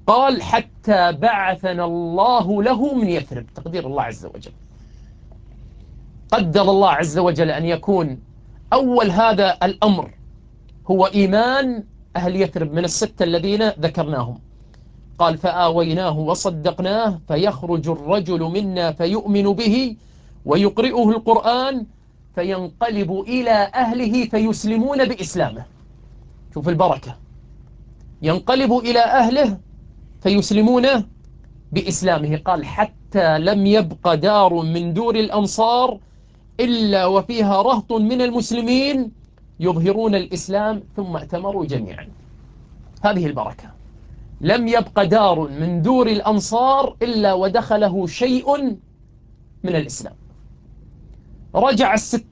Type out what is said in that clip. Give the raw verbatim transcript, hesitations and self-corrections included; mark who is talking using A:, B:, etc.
A: قال حتى بعثنا الله له من يثرب. تقدير الله عز وجل، قدر الله عز وجل أن يكون أول هذا الأمر هو إيمان أهل يثرب من الستة الذين ذكرناهم. قال فآويناه وصدقناه فيخرج الرجل منا فيؤمن به ويقرئه القرآن فينقلب إلى أهله فيسلمون بإسلامه. شوف البركة، ينقلب إلى أهله فيسلمون بإسلامه. قال حتى لم يبق دار من دور الأنصار إلا وفيها رهط من المسلمين يظهرون الإسلام ثم ائتمروا جميعا. هذه البركة، لم يبق دار من دور الأنصار إلا ودخله شيء من الإسلام. رجع الست